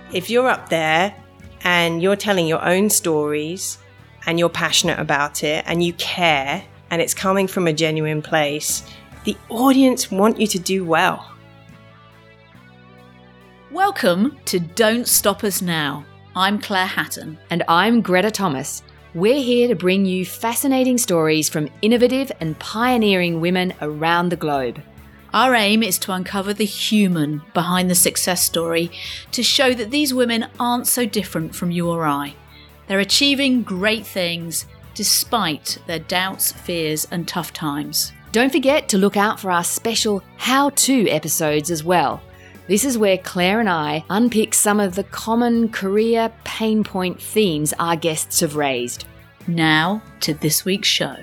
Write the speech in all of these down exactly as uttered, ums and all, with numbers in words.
If you're up there and you're telling your own stories and you're passionate about it and you care and it's coming from a genuine place, the audience want you to do well. Welcome to Don't Stop Us Now. I'm Claire Hatton. And I'm Greta Thomas. We're here to bring you fascinating stories from innovative and pioneering women around the globe. Our aim is to uncover the human behind the success story, to show that these women aren't so different from you or I. They're achieving great things despite their doubts, fears, and tough times. Don't forget to look out for our special how-to episodes as well. This is where Claire and I unpick some of the common career pain point themes our guests have raised. Now to this week's show.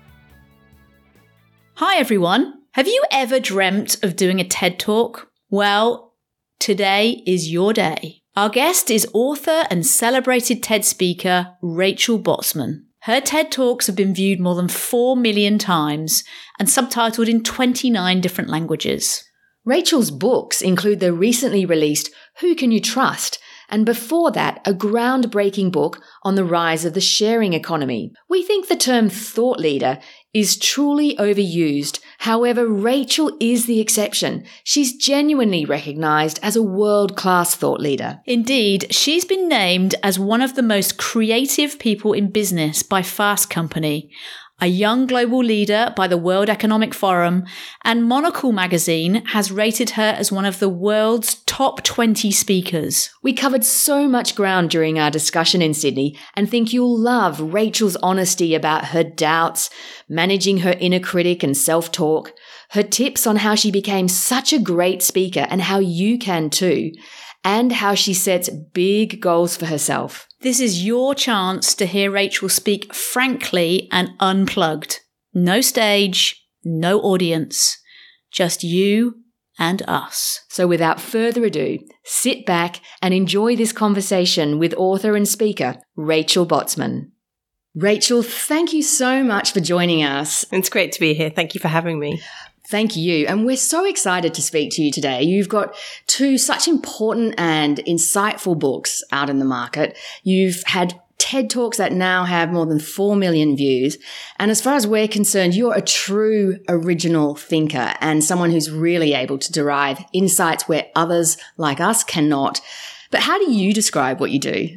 Hi everyone. Have you ever dreamt of doing a TED Talk? Well, today is your day. Our guest is author and celebrated TED speaker Rachel Botsman. Her TED Talks have been viewed more than four million times and subtitled in twenty-nine different languages. Rachel's books include the recently released Who Can You Trust? And before that, a groundbreaking book on the rise of the sharing economy. We think the term thought leader is truly overused. However, Rachel is the exception. She's genuinely recognised as a world-class thought leader. Indeed, she's been named as one of the most creative people in business by Fast Company, a young global leader by the World Economic Forum, and Monocle magazine has rated her as one of the world's top twenty speakers. We covered so much ground during our discussion in Sydney and think you'll love Rachel's honesty about her doubts, managing her inner critic and self-talk, her tips on how she became such a great speaker and how you can too, and how she sets big goals for herself. This is your chance to hear Rachel speak frankly and unplugged. No stage, no audience, just you and us. So without further ado, sit back and enjoy this conversation with author and speaker Rachel Botsman. Rachel, thank you so much for joining us. It's great to be here. Thank you for having me. Thank you. And we're so excited to speak to you today. You've got two such important and insightful books out in the market. You've had TED Talks that now have more than four million views. And as far as we're concerned, you're a true original thinker and someone who's really able to derive insights where others like us cannot. But how do you describe what you do?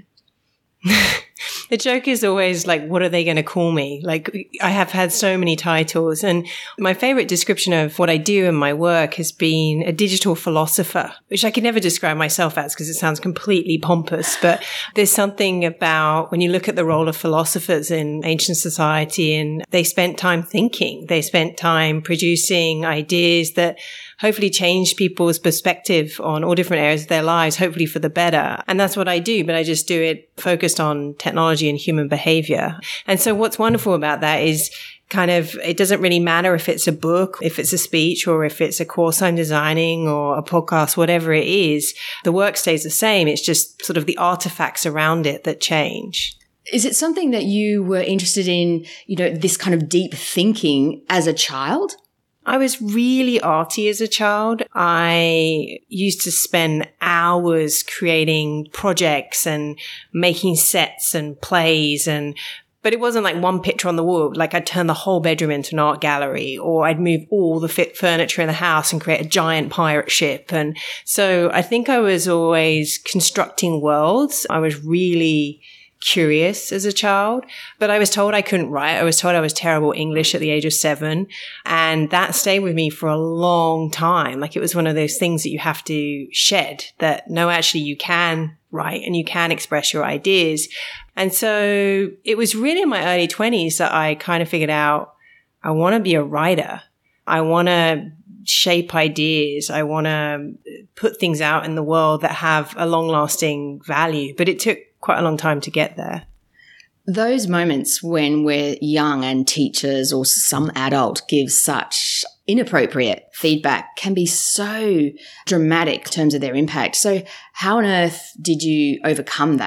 The joke is always like, what are they going to call me? Like, I have had so many titles, and my favorite description of what I do in my work has been a digital philosopher, which I could never describe myself as because it sounds completely pompous. But there's something about when you look at the role of philosophers in ancient society, and they spent time thinking, they spent time producing ideas that hopefully change people's perspective on all different areas of their lives, hopefully for the better. And that's what I do, but I just do it focused on technology and human behavior. And so what's wonderful about that is kind of, it doesn't really matter if it's a book, if it's a speech, or if it's a course I'm designing or a podcast, whatever it is, the work stays the same. It's just sort of the artifacts around it that change. Is it something that you were interested in, you know, this kind of deep thinking as a child? I was really arty as a child. I used to spend hours creating projects and making sets and plays, and but it wasn't like one picture on the wall. Like I'd turn the whole bedroom into an art gallery, or I'd move all the fit furniture in the house and create a giant pirate ship. And so I think I was always constructing worlds. I was really curious as a child, but I was told I couldn't write. I was told I was terrible English at the age of seven. And that stayed with me for a long time. Like it was one of those things that you have to shed, that no, actually you can write and you can express your ideas. And so it was really in my early twenties that I kind of figured out, I want to be a writer. I want to shape ideas. I want to put things out in the world that have a long lasting value. But it took quite a long time to get there. Those moments when we're young and teachers or some adult gives such inappropriate feedback can be so dramatic in terms of their impact. So how on earth did you overcome that?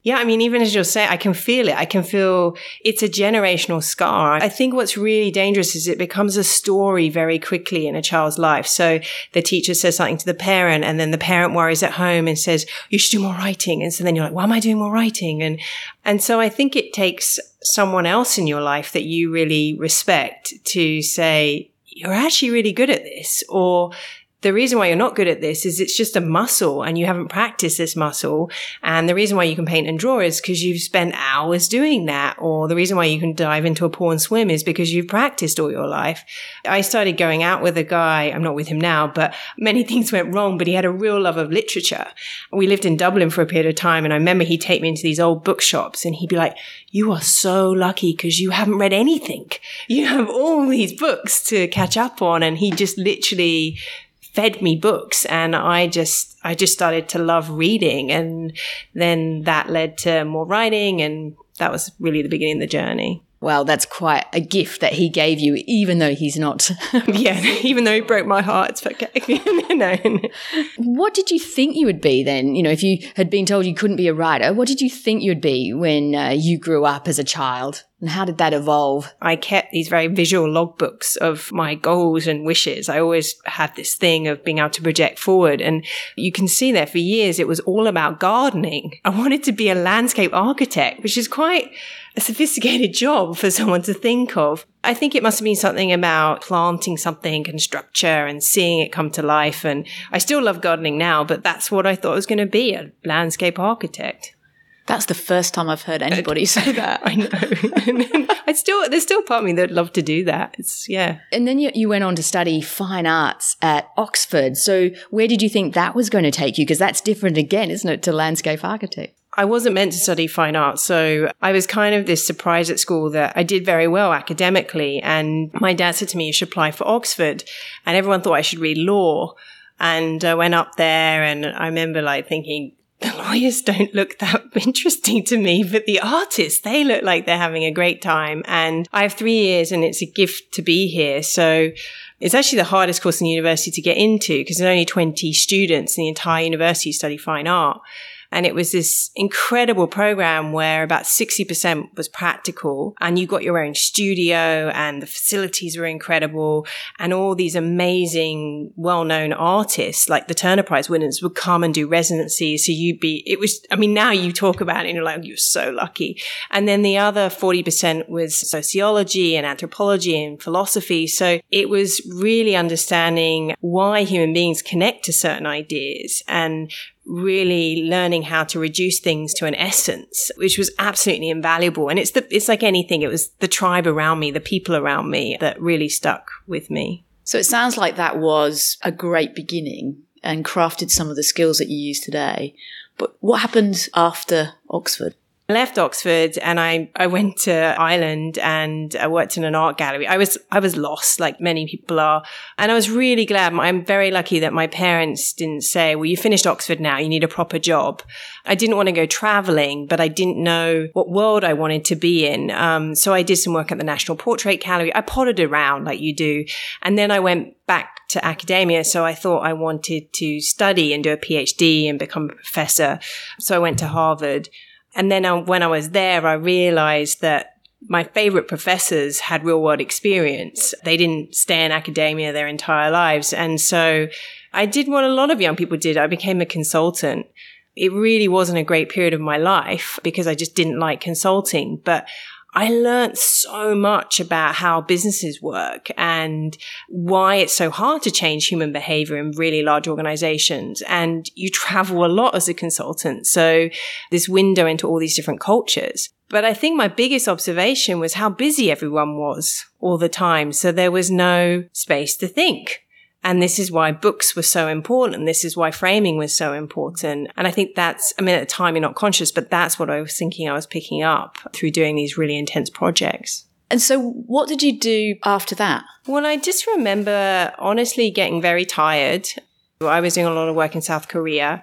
Yeah, I mean, even as you're saying, I can feel it. I can feel it's a generational scar. I think what's really dangerous is it becomes a story very quickly in a child's life. So the teacher says something to the parent, and then the parent worries at home and says, you should do more writing. And so then you're like, why am I doing more writing? And, and so I think it takes someone else in your life that you really respect to say, you're actually really good at this, or the reason why you're not good at this is it's just a muscle and you haven't practiced this muscle. And the reason why you can paint and draw is because you've spent hours doing that. Or the reason why you can dive into a pool and swim is because you've practiced all your life. I started going out with a guy. I'm not with him now, but many things went wrong, but he had a real love of literature. We lived in Dublin for a period of time. And I remember he'd take me into these old bookshops and he'd be like, you are so lucky because you haven't read anything. You have all these books to catch up on. And he just literally fed me books, and I just, I just started to love reading, and then that led to more writing, and that was really the beginning of the journey. Well, that's quite a gift that he gave you, even though he's not. Yeah, even though he broke my heart, it's okay. No. What did you think you would be then? You know, if you had been told you couldn't be a writer, what did you think you'd be when uh, you grew up as a child? And how did that evolve? I kept these very visual logbooks of my goals and wishes. I always had this thing of being able to project forward. And you can see there for years, it was all about gardening. I wanted to be a landscape architect, which is quite a sophisticated job for someone to think of. I think it must have been something about planting something and structure and seeing it come to life. And I still love gardening now, but that's what I thought I was going to be, a landscape architect. That's the first time I've heard anybody say that. I know. I still, there's still part of me that'd love to do that. It's, yeah. And then you, you went on to study fine arts at Oxford. So where did you think that was going to take you? Because that's different again, isn't it, to landscape architect? I wasn't meant to study fine arts. So I was kind of this surprise at school that I did very well academically. And my dad said to me, you should apply for Oxford. And everyone thought I should read law. And I went up there and I remember like thinking, the lawyers don't look that interesting to me, but the artists, they look like they're having a great time. And I have three years and it's a gift to be here. So it's actually the hardest course in the university to get into because there's only twenty students in the entire university study fine art. And it was this incredible program where about sixty percent was practical and you got your own studio and the facilities were incredible and all these amazing, well-known artists like the Turner Prize winners would come and do residencies. So you'd be, it was, I mean, now you talk about it and you're like, you're so lucky. And then the other forty percent was sociology and anthropology and philosophy. So it was really understanding why human beings connect to certain ideas and really learning how to reduce things to an essence, which was absolutely invaluable. And it's the, it's like anything. It was the tribe around me, the people around me that really stuck with me. So it sounds like that was a great beginning and crafted some of the skills that you use today. But what happened after Oxford? I left Oxford and I, I went to Ireland and I worked in an art gallery. I was, I was lost like many people are. And I was really glad. I'm very lucky that my parents didn't say, well, you finished Oxford now, you need a proper job. I didn't want to go traveling, but I didn't know what world I wanted to be in. Um, so I did some work at the National Portrait Gallery. I pottered around like you do. And then I went back to academia. So I thought I wanted to study and do a PhD and become a professor. So I went to Harvard. And then uh, when I was there, I realized that my favorite professors had real world experience. They didn't stay in academia their entire lives. And so I did what a lot of young people did. I became a consultant. It really wasn't a great period of my life because I just didn't like consulting. But I learned so much about how businesses work and why it's so hard to change human behavior in really large organizations. And you travel a lot as a consultant. So this window into all these different cultures. But I think my biggest observation was how busy everyone was all the time. So there was no space to think. And this is why books were so important. This is why framing was so important. And I think that's, I mean, at the time you're not conscious, but that's what I was thinking I was picking up through doing these really intense projects. And so what did you do after that? Well, I just remember honestly getting very tired. I was doing a lot of work in South Korea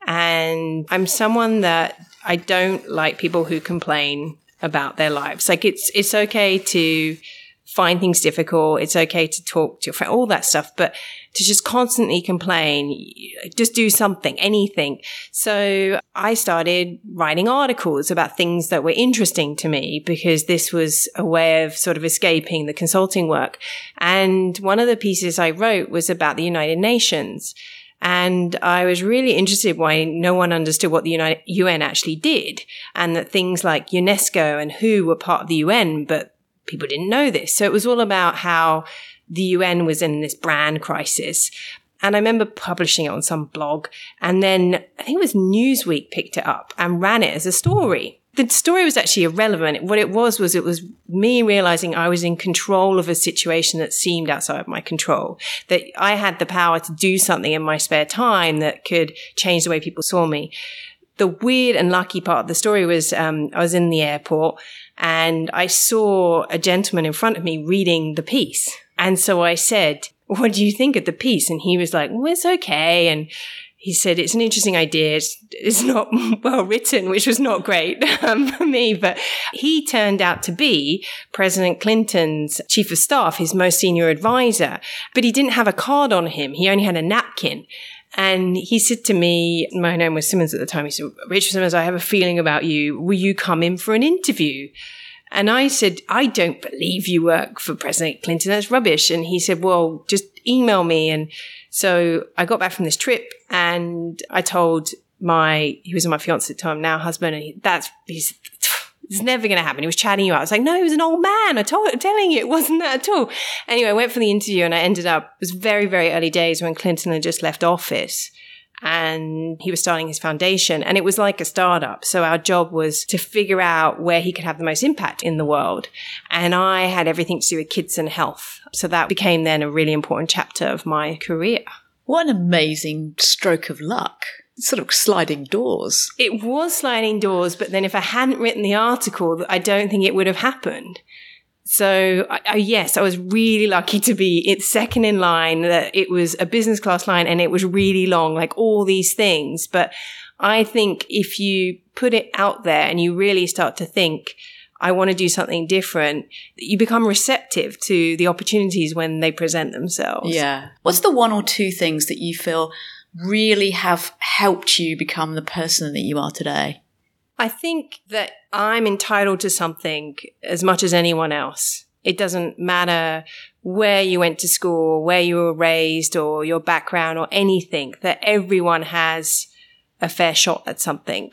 and I'm someone that I don't like people who complain about their lives. Like it's, it's okay to find things difficult. It's okay to talk to your friend, all that stuff. But to just constantly complain, just do something, anything. So I started writing articles about things that were interesting to me because this was a way of sort of escaping the consulting work. And one of the pieces I wrote was about the United Nations. And I was really interested why no one understood what the United, U N actually did, and that things like UNESCO and W H O were part of the U N, but people didn't know this. So it was all about how the U N was in this brand crisis. And I remember publishing it on some blog. And then I think it was Newsweek picked it up and ran it as a story. The story was actually irrelevant. What it was, was it was me realizing I was in control of a situation that seemed outside of my control, that I had the power to do something in my spare time that could change the way people saw me. The weird and lucky part of the story was um, I was in the airport and I saw a gentleman in front of me reading the piece. And so I said, what do you think of the piece? And he was like, well, it's okay. And he said, it's an interesting idea. It's, it's not well written, which was not great um, for me. But he turned out to be President Clinton's chief of staff, his most senior advisor. But he didn't have a card on him. He only had a napkin. And he said to me, my name was Simmons at the time, he said, Rachel Simmons, I have a feeling about you. Will you come in for an interview? And I said, I don't believe you work for President Clinton. That's rubbish. And he said, well, just email me. And so I got back from this trip and I told my, he was my fiance at the time, now husband, and he, that's, he's, it's never going to happen. He was chatting you out. I was like, no, he was an old man. I told, I'm telling you, it wasn't that at all. Anyway, I went for the interview and I ended up, it was very, very early days when Clinton had just left office and he was starting his foundation, and it was like a startup. So our job was to figure out where he could have the most impact in the world. And I had everything to do with kids and health. So that became then a really important chapter of my career. What an amazing stroke of luck. Sort of sliding doors. It was sliding doors, but then if I hadn't written the article, I don't think it would have happened. So I, I, yes, I was really lucky to be it's second in line, that it was a business class line and it was really long, like all these things. But I think if you put it out there and you really start to think, I want to do something different, you become receptive to the opportunities when they present themselves. Yeah. What's the one or two things that you feel really have helped you become the person that you are today? I think that I'm entitled to something as much as anyone else. It doesn't matter where you went to school, where you were raised, or your background or anything, that everyone has a fair shot at something.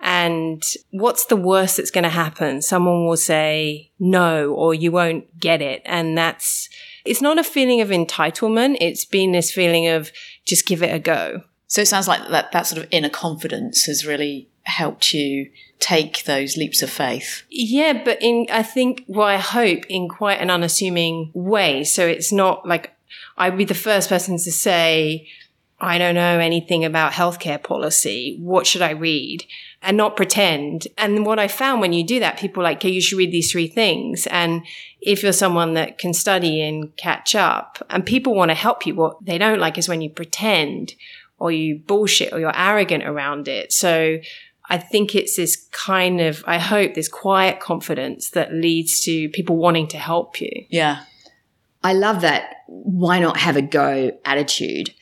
And what's the worst that's going to happen? Someone will say no, or you won't get it. And that's, it's not a feeling of entitlement. It's been this feeling of just give it a go. So it sounds like that, that sort of inner confidence has really helped you take those leaps of faith. Yeah, but in, I think, well, I hope in quite an unassuming way. So it's not like I'd be the first person to say, I don't know anything about healthcare policy. What should I read? And not pretend. And what I found when you do that, people are like, okay, you should read these three things. And if you're someone that can study and catch up, and people want to help you, what they don't like is when you pretend or you bullshit or you're arrogant around it. So I think it's this kind of, I hope, this quiet confidence that leads to people wanting to help you. Yeah. I love that why not have a go attitude.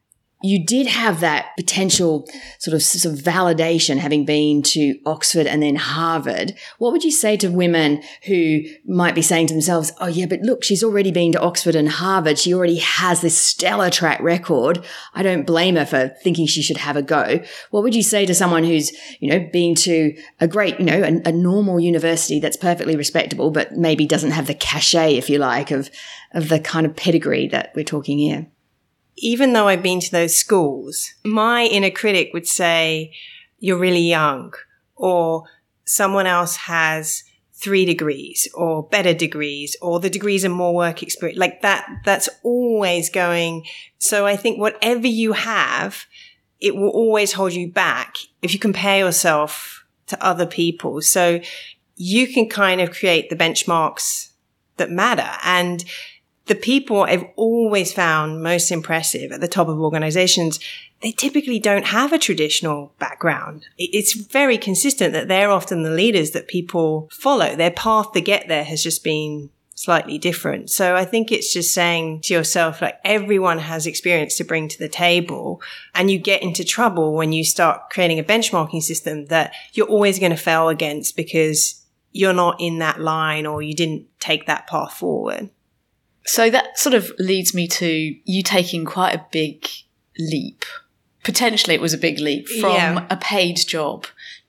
You did have that potential sort of, sort of validation having been to Oxford and then Harvard. What would you say to women who might be saying to themselves, oh yeah, but look, she's already been to Oxford and Harvard. She already has this stellar track record. I don't blame her for thinking she should have a go. What would you say to someone who's, you know, been to a great, you know, a, a normal university that's perfectly respectable, but maybe doesn't have the cachet, if you like, of, of the kind of pedigree that we're talking here? Even though I've been to those schools, my inner critic would say, you're really young, or someone else has three degrees or better degrees, or the degrees are more work experience. Like that, that's always going. So I think whatever you have, it will always hold you back if you compare yourself to other people. So you can kind of create the benchmarks that matter. And the people I've always found most impressive at the top of organizations, they typically don't have a traditional background. It's very consistent that they're often the leaders that people follow. Their path to get there has just been slightly different. So I think it's just saying to yourself, like, everyone has experience to bring to the table, and you get into trouble when you start creating a benchmarking system that you're always going to fail against because you're not in that line or you didn't take that path forward. So that sort of leads me to you taking quite a big leap. Potentially it was a big leap from Yeah. a paid job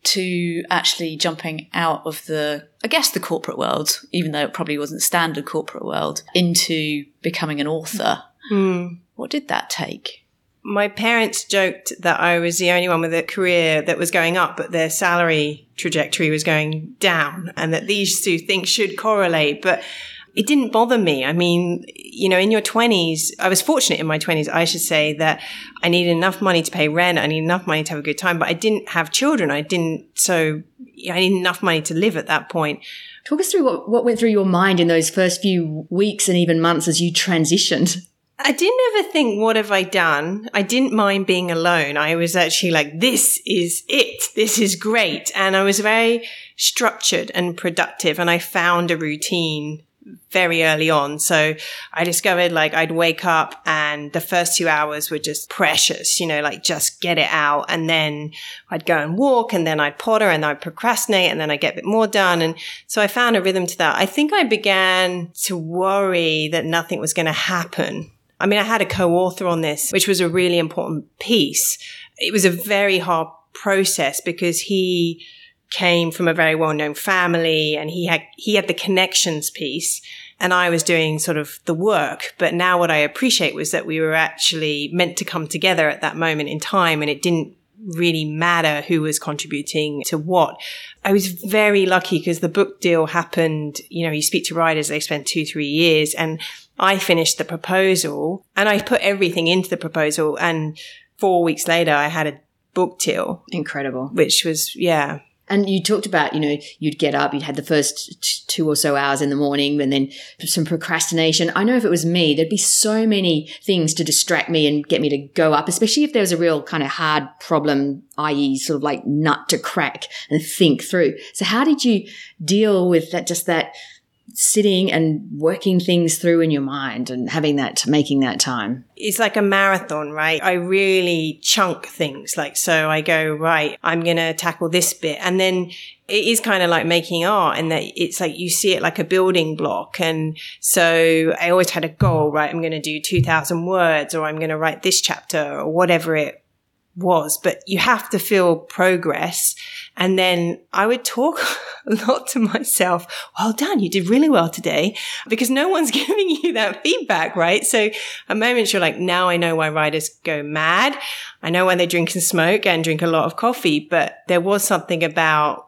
to actually jumping out of the, I guess, the corporate world, even though it probably wasn't standard corporate world, into becoming an author. Mm. What did that take? My parents joked that I was the only one with a career that was going up, but their salary trajectory was going down, and that these two things should correlate. But it didn't bother me. I mean, you know, in your twenties, I was fortunate in my twenties, I should say, that I needed enough money to pay rent. I needed enough money to have a good time, but I didn't have children. I didn't, so I needed enough money to live at that point. Talk us through what, what went through your mind in those first few weeks and even months as you transitioned. I didn't ever think, what have I done? I didn't mind being alone. I was actually like, this is it. This is great. And I was very structured and productive, and I found a routine very early on. So I discovered, like, I'd wake up and the first two hours were just precious, you know, like, just get it out. And then I'd go and walk, and then I'd potter, and I'd procrastinate, and then I'd get a bit more done. And so I found a rhythm to that. I think I began to worry that nothing was going to happen. I mean, I had a co-author on this, which was a really important piece. It was a very hard process because he came from a very well-known family, and he had, he had the connections piece, and I was doing sort of the work. But now what I appreciate was that we were actually meant to come together at that moment in time, and it didn't really matter who was contributing to what. I was very lucky because the book deal happened, you know, you speak to writers, they spend two, three years, and I finished the proposal and I put everything into the proposal, and four weeks later I had a book deal. Incredible. Which was, yeah. And you talked about, you know, you'd get up, you'd had the first t- two or so hours in the morning, and then some procrastination. I know if it was me, there'd be so many things to distract me and get me to go up, especially if there was a real kind of hard problem, that is sort of like nut to crack and think through. So how did you deal with that, just that sitting and working things through in your mind and having that, making that time? It's like a marathon, right? I really chunk things. Like, so I go, right, I'm going to tackle this bit. And then it is kind of like making art, in that it's like you see it like a building block. And so I always had a goal, right? I'm going to do two thousand words, or I'm going to write this chapter, or whatever it was. But you have to feel progress. And then I would talk a lot to myself. Well done. You did really well today, because no one's giving you that feedback, right? So a moment you're like, now I know why writers go mad. I know when they drink and smoke and drink a lot of coffee, but there was something about,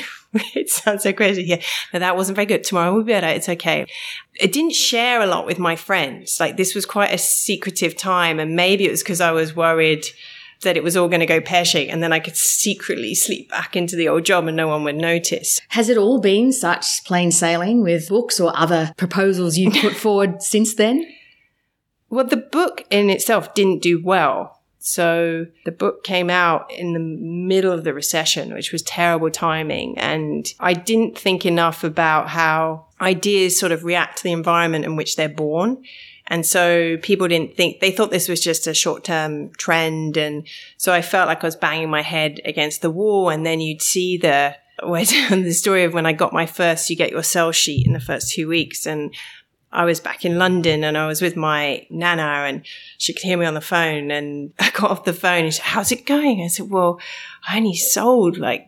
it sounds so crazy here. No, that wasn't very good. Tomorrow will be better. It's okay. I didn't share a lot with my friends. Like, this was quite a secretive time. And maybe it was because I was worried that it was all going to go pear-shaped, and then I could secretly sleep back into the old job and no one would notice. Has it all been such plain sailing with books or other proposals you've put forward since then? Well, the book in itself didn't do well. So the book came out in the middle of the recession, which was terrible timing. And I didn't think enough about how ideas sort of react to the environment in which they're born. And so people didn't think, they thought this was just a short-term trend. And so I felt like I was banging my head against the wall. And then you'd see the, the story of when I got my first, you get your sell sheet in the first two weeks. And I was back in London, and I was with my nana, and she could hear me on the phone. And I got off the phone and she said, how's it going? I said, well, I only sold like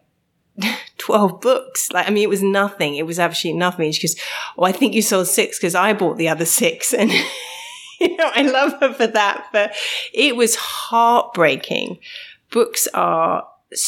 twelve books. Like, I mean, it was nothing. It was absolutely nothing. She goes, oh, I think you sold six because I bought the other six. And, you know, I love her for that. But it was heartbreaking. Books are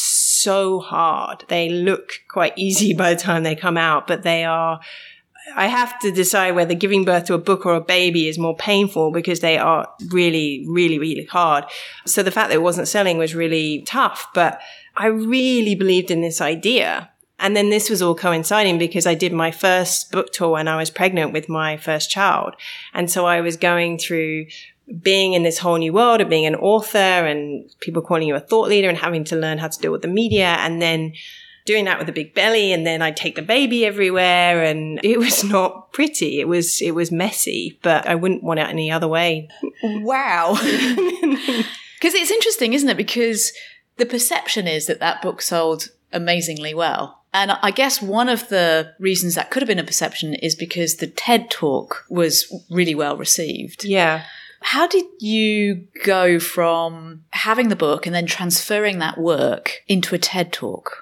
so hard. They look quite easy by the time they come out, but they are, I have to decide whether giving birth to a book or a baby is more painful, because they are really, really, really hard. So the fact that it wasn't selling was really tough, but I really believed in this idea. And then this was all coinciding because I did my first book tour when I was pregnant with my first child. And so I was going through being in this whole new world of being an author and people calling you a thought leader and having to learn how to deal with the media. And then doing that with a big belly, and then I'd take the baby everywhere, and it was not pretty. It was, it was messy, but I wouldn't want it any other way. Wow. Because it's interesting, isn't it? Because the perception is that that book sold amazingly well. And I guess one of the reasons that could have been a perception is because the TED Talk was really well received. Yeah. How did you go from having the book and then transferring that work into a TED Talk?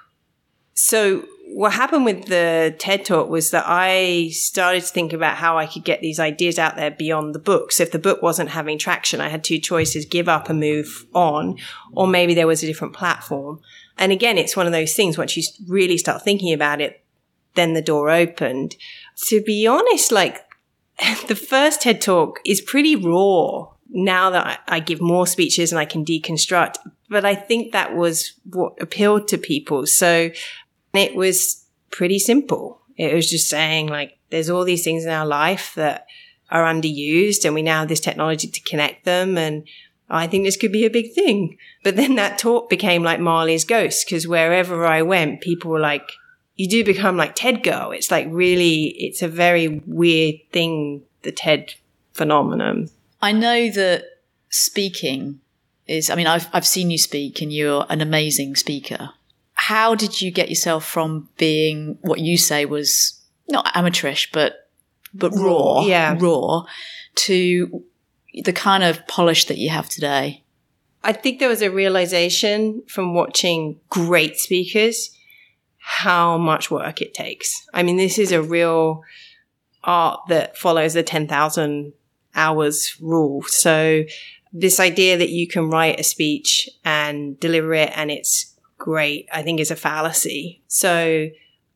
So what happened with the TED Talk was that I started to think about how I could get these ideas out there beyond the book. So if the book wasn't having traction, I had two choices, give up and move on, or maybe there was a different platform. And again, it's one of those things, once you really start thinking about it, then the door opened. To be honest, like the first TED Talk is pretty raw now that I give more speeches and I can deconstruct. But I think that was what appealed to people. So it was pretty simple. It was just saying, like, there's all these things in our life that are underused and we now have this technology to connect them, and I think this could be a big thing. But then that talk became like Marley's Ghost, because wherever I went, people were like, you do become like TED Girl. It's like really, it's a very weird thing, the TED phenomenon. I know that speaking is, I mean, I've, I've seen you speak and you're an amazing speaker. How did you get yourself from being what you say was not amateurish, but, but raw, yeah. raw to the kind of polish that you have today? I think there was a realization from watching great speakers how much work it takes. I mean, this is a real art that follows the ten thousand hours rule. So this idea that you can write a speech and deliver it and it's great, I think is a fallacy. So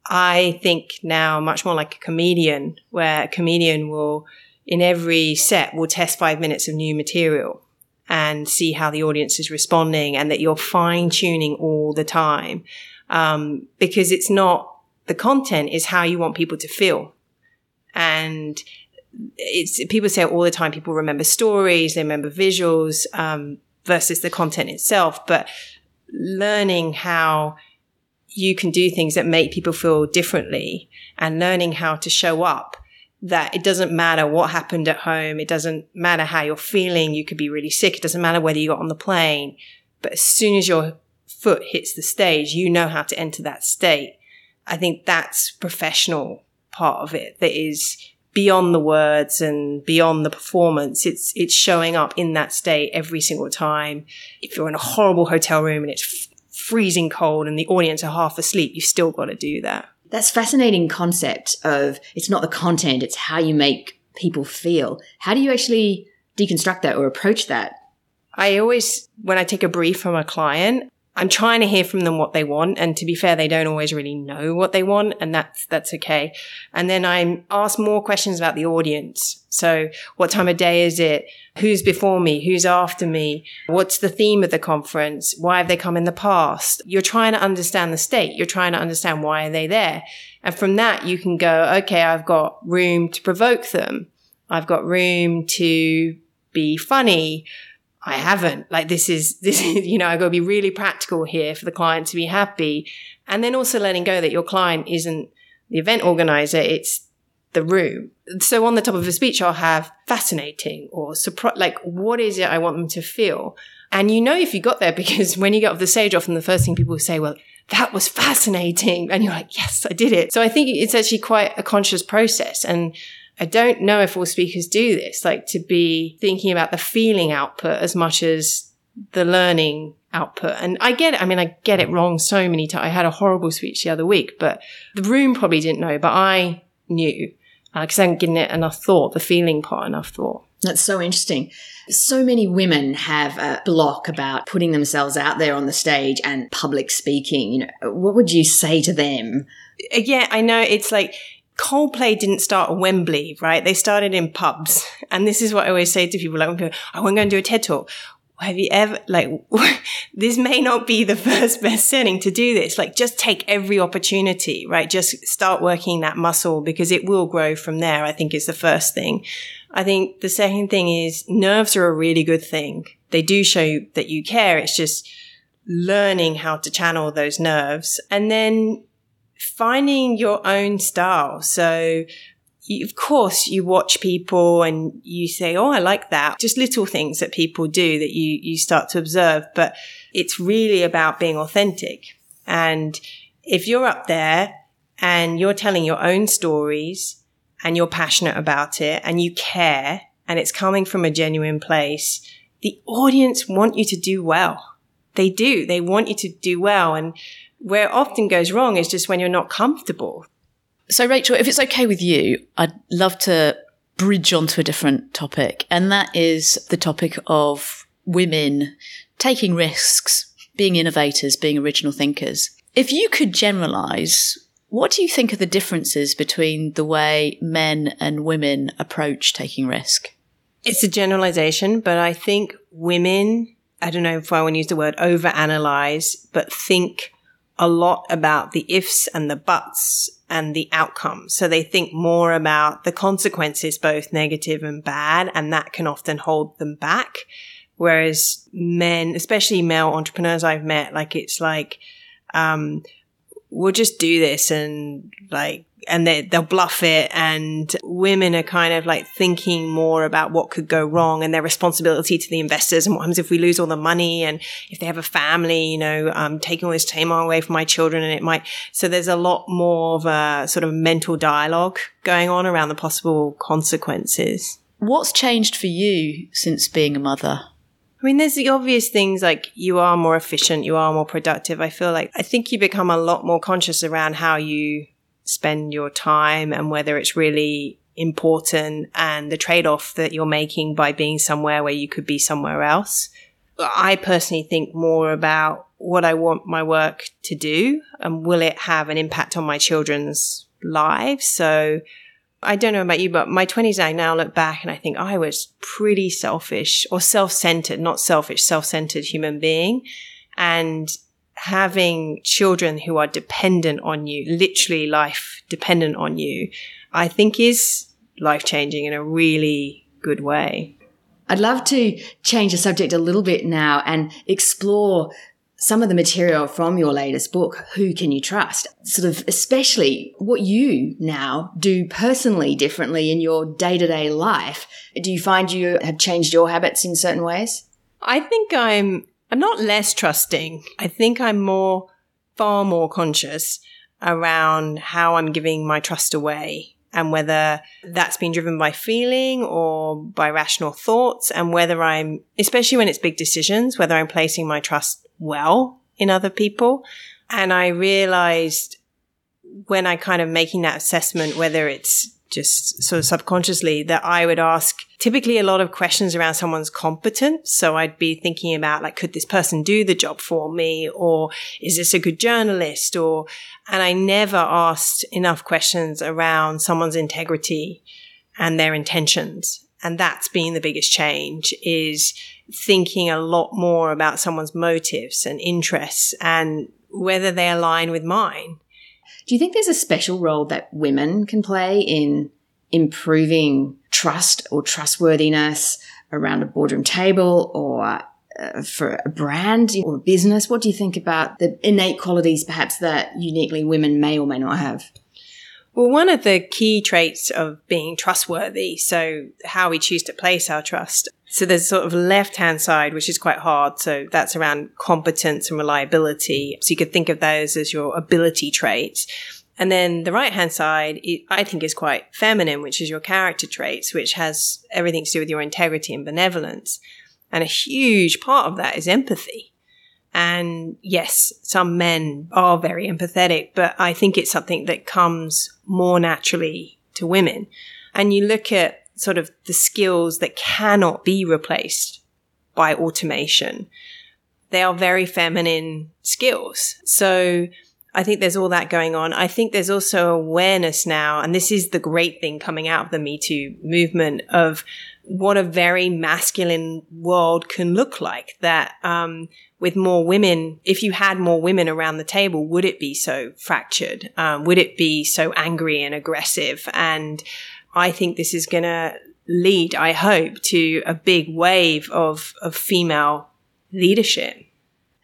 I think now much more like a comedian, where a comedian will, in every set, will test five minutes of new material and see how the audience is responding, and that you're fine tuning all the time. Um, because it's not the content, is how you want people to feel. And it's, people say all the time, people remember stories, they remember visuals, um, versus the content itself. But learning how you can do things that make people feel differently, and learning how to show up, that it doesn't matter what happened at home. It doesn't matter how you're feeling. You could be really sick. It doesn't matter whether you got on the plane. But as soon as your foot hits the stage, you know how to enter that state. I think that's professional part of it that is beyond the words and beyond the performance. It's, it's showing up in that state every single time. If you're in a horrible hotel room and it's f- freezing cold and the audience are half asleep, you've still got to do that. That's fascinating concept of it's not the content, it's how you make people feel. How do you actually deconstruct that or approach that? I always, when I take a brief from a client, I'm trying to hear from them what they want. And to be fair, they don't always really know what they want, and that's, that's okay. And then I ask more questions about the audience. So what time of day is it? Who's before me? Who's after me? What's the theme of the conference? Why have they come in the past? You're trying to understand the state. You're trying to understand why are they there? And from that, you can go, okay, I've got room to provoke them. I've got room to be funny. I haven't. Like this is, this is, you know, I've got to be really practical here for the client to be happy. And then also letting go that your client isn't the event organizer, it's the room. So on the top of a speech, I'll have fascinating or surprise, like what is it I want them to feel? And you know, if you got there, because when you get off the stage, often the first thing people say, well, that was fascinating. And you're like, yes, I did it. So I think it's actually quite a conscious process. And I don't know if all speakers do this, like to be thinking about the feeling output as much as the learning output. And I get it. I mean, I get it wrong so many times. I had a horrible speech the other week, but the room probably didn't know, but I knew because uh, I hadn't given it enough thought, the feeling part enough thought. That's so interesting. So many women have a block about putting themselves out there on the stage and public speaking. You know, what would you say to them? Yeah, I know it's like, Coldplay didn't start at Wembley, right? They started in pubs. And this is what I always say to people, like, when people, I want to go and do a TED Talk. Have you ever, like, this may not be the first best setting to do this. Like, just take every opportunity, right? Just start working that muscle because it will grow from there, I think is the first thing. I think the second thing is nerves are a really good thing. They do show that you care. It's just learning how to channel those nerves and then finding your own style. So you, of course you watch people and you say, oh, I like that. Just little things that people do that you, you start to observe, but it's really about being authentic. And if you're up there and you're telling your own stories and you're passionate about it and you care and it's coming from a genuine place, the audience want you to do well. They do. They want you to do well. And where it often goes wrong is just when you're not comfortable. So, Rachel, if it's okay with you, I'd love to bridge onto a different topic. And that is the topic of women taking risks, being innovators, being original thinkers. If you could generalize, what do you think are the differences between the way men and women approach taking risk? It's a generalization, but I think women, I don't know if I want to use the word overanalyze, but think a lot about the ifs and the buts and the outcomes. So they think more about the consequences, both negative and bad, and that can often hold them back. Whereas men, especially male entrepreneurs I've met, like it's like, um, we'll just do this and like, and they, they'll bluff it. And women are kind of like thinking more about what could go wrong and their responsibility to the investors and what happens if we lose all the money and if they have a family, you know, um, taking all this time away from my children and it might. So there's a lot more of a sort of mental dialogue going on around the possible consequences. What's changed for you since being a mother? I mean, there's the obvious things like you are more efficient, you are more productive. I feel like I think you become a lot more conscious around how you spend your time and whether it's really important and the trade-off that you're making by being somewhere where you could be somewhere else. I personally think more about what I want my work to do and will it have an impact on my children's lives. So I don't know about you, but my twenties, I now look back and I think I was pretty selfish or self-centered, not selfish, self-centered human being. And having children who are dependent on you, literally life dependent on you, I think is life-changing in a really good way. I'd love to change the subject a little bit now and explore some of the material from your latest book, Who Can You Trust? Sort of especially what you now do personally differently in your day-to-day life. Do you find you have changed your habits in certain ways? I think I'm I'm not less trusting. I think I'm more, far more conscious around how I'm giving my trust away and whether that's been driven by feeling or by rational thoughts and whether I'm, especially when it's big decisions, whether I'm placing my trust well in other people. And I realized when I kind of making that assessment, whether it's just sort of subconsciously, that I would ask typically a lot of questions around someone's competence. So I'd be thinking about like, could this person do the job for me? Or is this a good journalist? Or, and I never asked enough questions around someone's integrity and their intentions. And that's been the biggest change, is thinking a lot more about someone's motives and interests and whether they align with mine. Do you think there's a special role that women can play in improving trust or trustworthiness around a boardroom table or uh, for a brand or a business? What do you think about the innate qualities perhaps that uniquely women may or may not have? Well, one of the key traits of being trustworthy, so how we choose to place our trust. So there's sort of left-hand side, which is quite hard. So that's around competence and reliability. So you could think of those as your ability traits. And then the right-hand side, it, I think, is quite feminine, which is your character traits, which has everything to do with your integrity and benevolence. And a huge part of that is empathy. And yes, some men are very empathetic, but I think it's something that comes more naturally to women. And you look at sort of the skills that cannot be replaced by automation. They are very feminine skills. So I think there's all that going on. I think there's also awareness now, and this is the great thing coming out of the Me Too movement, of what a very masculine world can look like. That um, with more women, if you had more women around the table, would it be so fractured? Um, would it be so angry and aggressive? And I think this is going to lead, I hope, to a big wave of, of female leadership.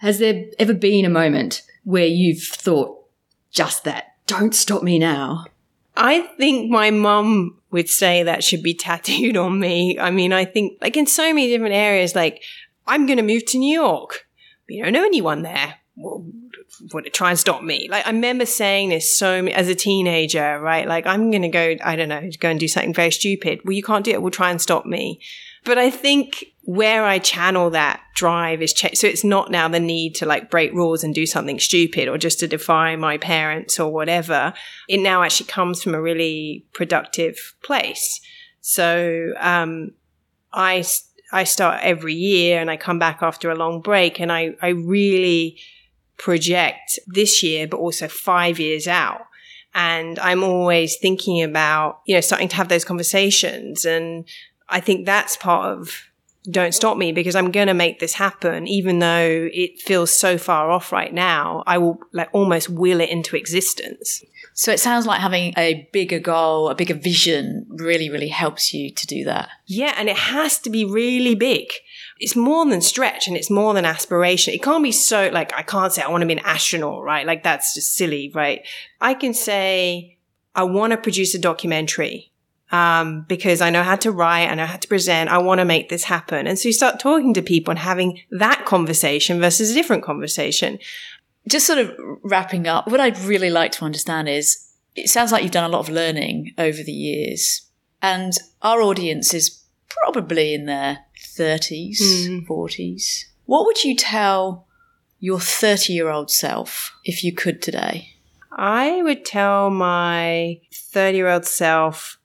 Has there ever been a moment where you've thought just that, don't stop me now? I think my mum would say that should be tattooed on me. I mean, I think like in so many different areas, like I'm going to move to New York. But you don't know anyone there. Well, would it try and stop me? Like I remember saying this so as a teenager, right? Like I'm going to go, I don't know, go and do something very stupid. Well, you can't do it. We'll try and stop me. But I think where I channel that drive is ch- so it's not now the need to like break rules and do something stupid or just to defy my parents or whatever. It now actually comes from a really productive place. So um, I I start every year and I come back after a long break and I I really project this year, but also five years out. And I'm always thinking about, you know, starting to have those conversations. And I think that's part of Don't Stop Me, because I'm going to make this happen, even though it feels so far off right now. I will like almost will it into existence. So it sounds like having a bigger goal, a bigger vision really, really helps you to do that. Yeah. And it has to be really big. It's more than stretch and it's more than aspiration. It can't be so like, I can't say I want to be an astronaut, right? Like that's just silly, right? I can say I want to produce a documentary. Um, because I know how to write, I know how to present, I want to make this happen. And so you start talking to people and having that conversation versus a different conversation. Just sort of wrapping up, what I'd really like to understand is, it sounds like you've done a lot of learning over the years, and our audience is probably in their thirties, mm. forties. What would you tell your thirty-year-old self if you could today? I would tell my thirty-year-old self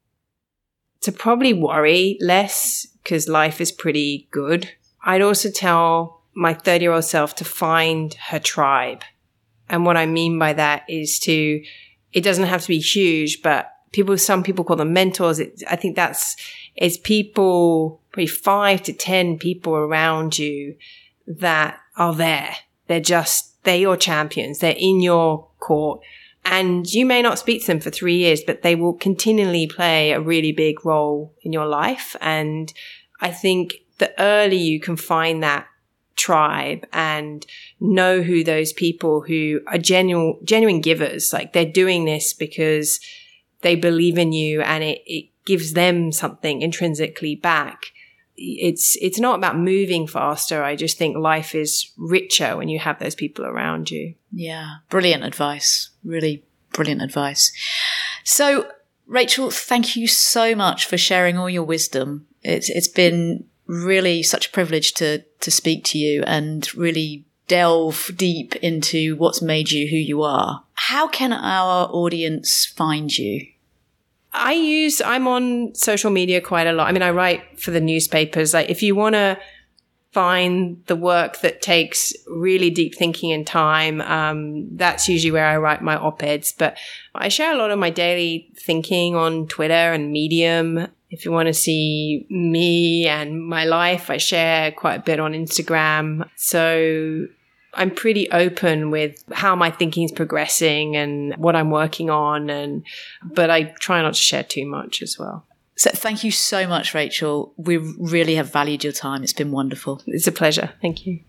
to probably worry less because life is pretty good. I'd also tell my thirty-year-old self to find her tribe. And what I mean by that is to, it doesn't have to be huge, but people, some people call them mentors. It, I think that's, it's people, probably five to ten people around you that are there. They're just, they're your champions. They're in your court. And you may not speak to them for three years, but they will continually play a really big role in your life. And I think the earlier you can find that tribe and know who those people who are genuine, genuine givers, like they're doing this because they believe in you and it, it gives them something intrinsically back. It's, it's not about moving faster. I just think life is richer when you have those people around you. Yeah. Brilliant advice. Really brilliant advice. So, Rachel, thank you so much for sharing all your wisdom. It's, it's been really such a privilege to, to speak to you and really delve deep into what's made you who you are. How can our audience find you? I use, I'm on social media quite a lot. I mean, I write for the newspapers. Like, if you want to find the work that takes really deep thinking and time, um, that's usually where I write my op-eds. But I share a lot of my daily thinking on Twitter and Medium. If you want to see me and my life, I share quite a bit on Instagram. So I'm pretty open with how my thinking is progressing and what I'm working on. And, but I try not to share too much as well. So thank you so much, Rachel. We really have valued your time. It's been wonderful. It's a pleasure. Thank you.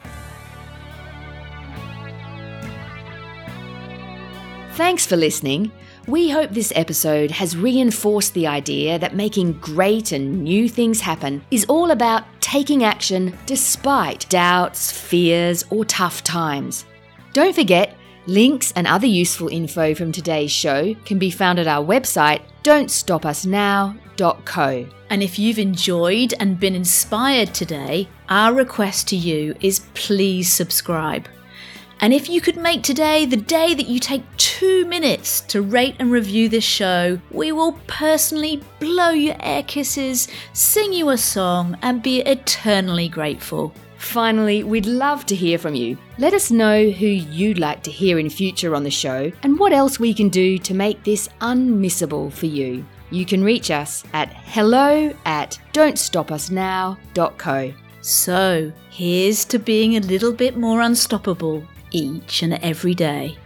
Thanks for listening. We hope this episode has reinforced the idea that making great and new things happen is all about taking action despite doubts, fears, or tough times. Don't forget, links and other useful info from today's show can be found at our website, don't stop us now dot co. And if you've enjoyed and been inspired today, our request to you is please subscribe. And if you could make today the day that you take two minutes to rate and review this show, we will personally blow you air kisses, sing you a song, and be eternally grateful. Finally, we'd love to hear from you. Let us know who you'd like to hear in future on the show and what else we can do to make this unmissable for you. You can reach us at hello at don't stop us now dot co. So, here's to being a little bit more unstoppable each and every day.